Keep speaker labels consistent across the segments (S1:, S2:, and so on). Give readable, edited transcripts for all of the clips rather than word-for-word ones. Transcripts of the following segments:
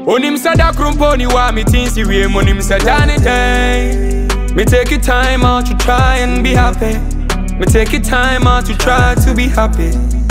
S1: Onim sada krumponi wa me things the way monim sadani day. Me take your time out to try and be happy. Me take your time out to try to be happy.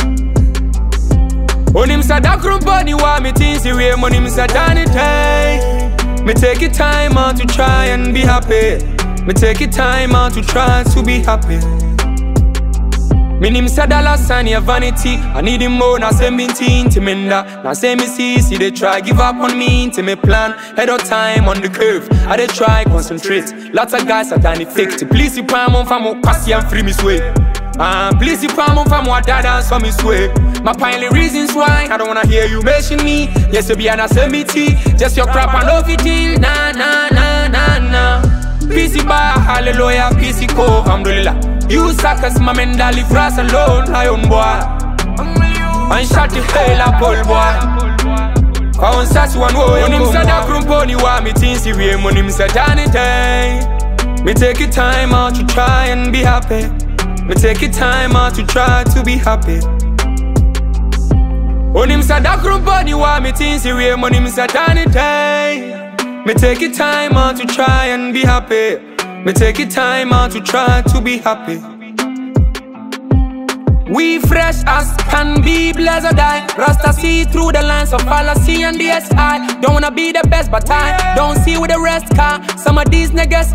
S1: Onim sada krumponi wa me things the way monim sadani day. Me take your time out to try and be happy. Me take your time out to try to be happy. Me nim sadala sign your vanity. I need him more, now say me to me now say me see they try give up on me to me plan. Head of time on the curve. I they try concentrate. Lots of guys are done effect. Please you palm on famo kasi and free me sway. Please you palm on famo dance for me sway. My piling reasons why I don't wanna hear you mention me. Yes you be an assemblity. Just your crap and love it till na na na na na. PC bar, hallelujah, PC co, alhamdulillah. You suckers, my men that live fast alone, I own boy. And shot the hell up, old boy. I want such one way. When him said that krumponi wa me things the way when him said anything. Me take your time out to try and be happy. Me take your time out to try to be happy. When him said that krumponi wa me things the way when him said anything. Me take your time out to try and be happy. Me take your time out to try to be happy. We fresh as can be, blessed or die. Rasta see through the lines of fallacy and DSI. Don't wanna be the best, but I don't see with the rest car. Some of these niggas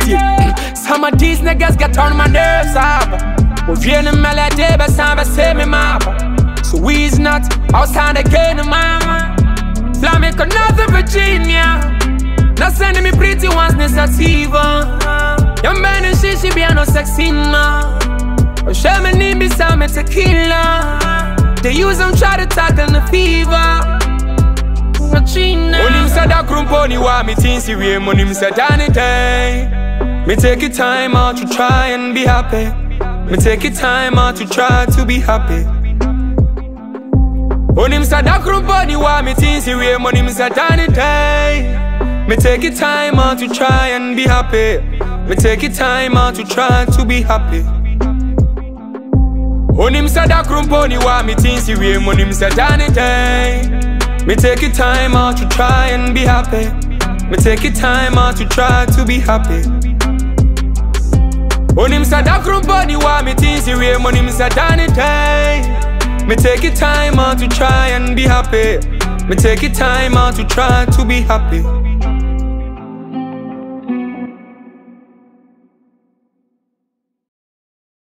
S1: get on my nerves up. We feel the melody, but some say me map. So we's not outside again, mama. Flamenco, Northern Virginia. Not sending me pretty ones, ne sativa. Young man and she be no sexy ma. Show me need me some tequila. They use them try to tackle the fever. Onim sada krumponi wa me things the way monim sadani day. Me take your time out to try and be happy. Me take your time out to try to be happy. Onim sada krumponi wa me things the way monim sadani day. Me take your time out to try and be happy. Me take your time out to try to be happy. Onim sada krumponi wa me things the way monim sadani day. Me take your time out to try and be happy. Me take your time out to try to be happy. Onim sada krumponi wa me things the way monim sadani day. Me take your time out to try and be happy. Me take your time out to try to be happy.